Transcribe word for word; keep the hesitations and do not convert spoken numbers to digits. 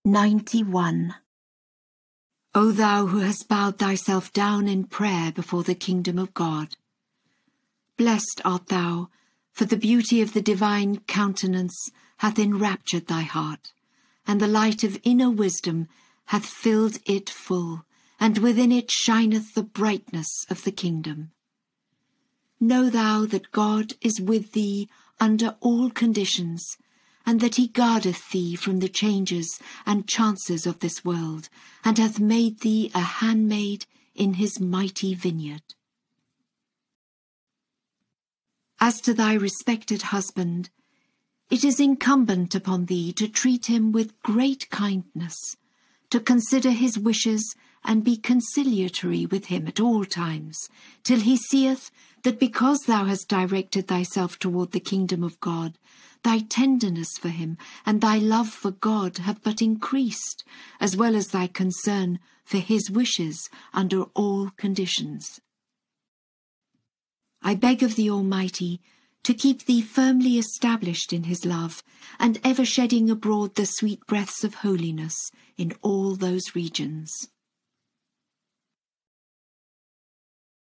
ninety-one. O thou who hast bowed thyself down in prayer before the kingdom of God, blessed art thou, for the beauty of the divine countenance hath enraptured thy heart, and the light of inner wisdom hath filled it full, and within it shineth the brightness of the kingdom. Know thou that God is with thee under all conditions, and that he guardeth thee from the changes and chances of this world, and hath made thee a handmaid in his mighty vineyard. As to thy respected husband, it is incumbent upon thee to treat him with great kindness, to consider his wishes and be conciliatory with him at all times, till he seeth that because thou hast directed thyself toward the kingdom of God, thy tenderness for him and thy love for God have but increased, as well as thy concern for his wishes under all conditions. I beg of the Almighty to keep thee firmly established in his love, and ever shedding abroad the sweet breaths of holiness in all those regions.